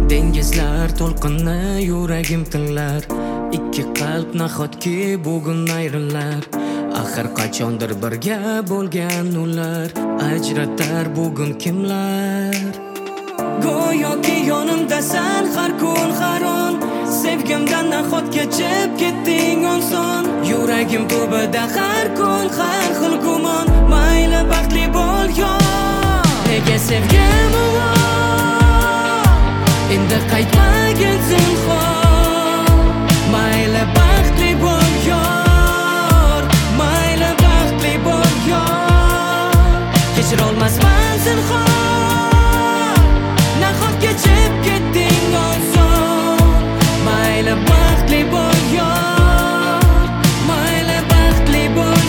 Dengizlar to'lqinni yuragim tinglar. Ikki qalb nahotki bugun ayrilar. Axir qachondir birga bo'lgan ular ajratar bugun kimlar? Go'yoki yonimdasan har kun har on. Sevgimdan nahot kechib ketding oson. Yuragim tubida har kun har xil gumon. Mayli baxtli bo'l yor. Nega sevgim endi qaytmagin zinhor. Mayli baxtli bo'l yor. Mayli baxtli bo'l yor. Kechirolmasman zinhor. Nahot kechib ketding oson. Mayli baxtli bo'l yor. Mayli baxtli bo'l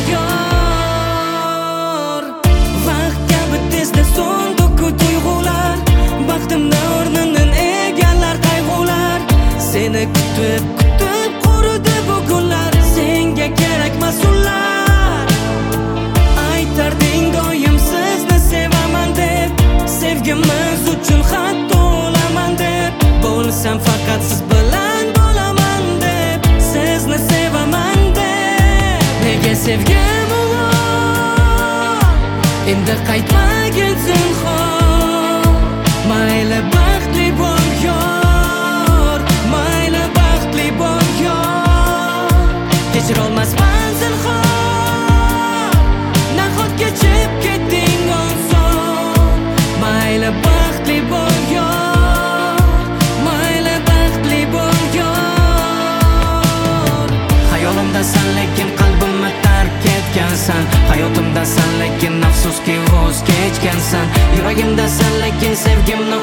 yor. Vaqt kabi tezda so'ndu tuyg'ular. Baxtimni o'rnini egallar qayg'ular. Seni kutib quridi bu kunlar. Senga kerakmas ular. Aytarding doim sizni sevaman deb. Sevgimiz uchun hatto o'laman deb. Bo'lsam faqat siz bilan bo'laman deb. Sizni sevaman deb. Nega sevgim endi qaytmagin zinhor. Mayli baxtli bo'l yor. Mayli baxtli bo'l yor. Kechirolmasman zinhor. Nahot kechib ketding oson. Mayli baxtli bo'l yor. Mayli baxtli bo'l yor. Hayolimdasan lekin qalbimni tark etgansan. Hayotimdasan lekin afsuski voz kechgansan. Yuragimdasan lekin sevgimni